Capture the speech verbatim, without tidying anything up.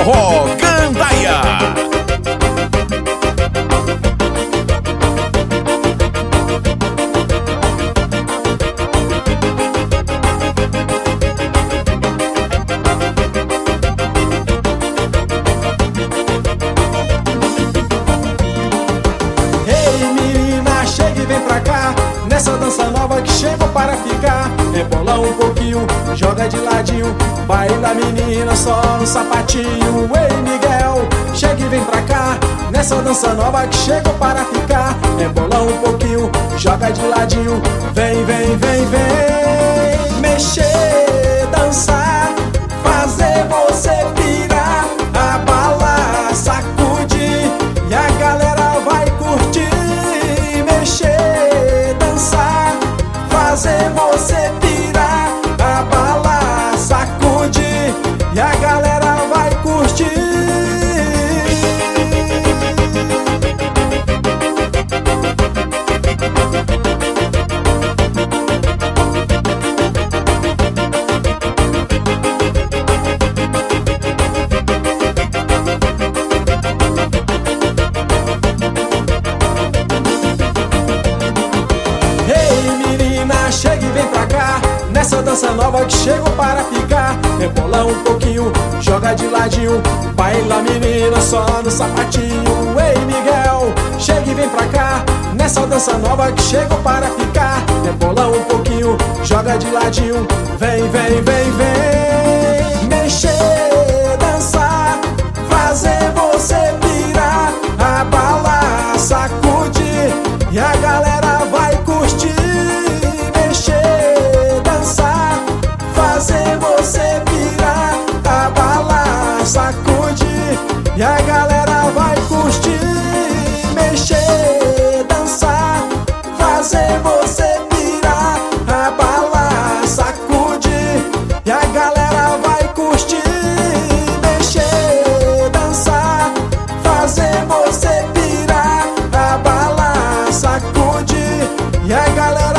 Forró Gandaia. Nessa dança nova que chegou para ficar, rebola um pouquinho, joga de ladinho, baila menina só no sapatinho. Ei Miguel, chega e vem pra cá. Nessa dança nova que chegou para ficar, rebola um pouquinho, joga de ladinho, vem, vem, vem, vem. Mexer, dançar, fazer você pirar, abalar, sacudir, e a galera vai curtir. Mexer, fazer você pirar, abalar, sacudir, e a galera vai curtir. Chega e vem pra cá, nessa dança nova que chegou para ficar. Rebola um pouquinho, joga de ladinho, baila menina só no sapatinho. Ei Miguel, chega e vem pra cá, nessa dança nova que chegou para ficar. Rebola um pouquinho, joga de ladinho, vem, vem, vem, vem. Mexer, dançar, fazer você pirar, abalar, sacudir, e a galera vai curtir. Fazer você pirar, abalar, sacudir, e a galera vai curtir. Mexer, dançar, fazer você pirar, abalar, sacudir, e a galera vai curtir. Mexer, dançar, fazer você pirar, abalar, sacudir, e a galera